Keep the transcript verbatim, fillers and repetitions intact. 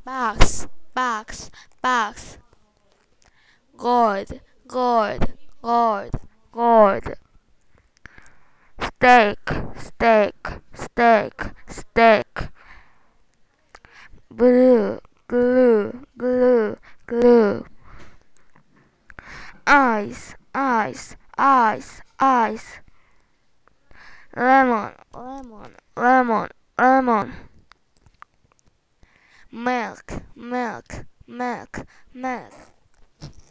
box, box, box, gold, gold, gold, gold, steak, steak, steak, steak, blue, glue, glue, glue, ice, ice, ice, ice, lemon, lemon, lemon, lemon, milk, milk, milk, milk.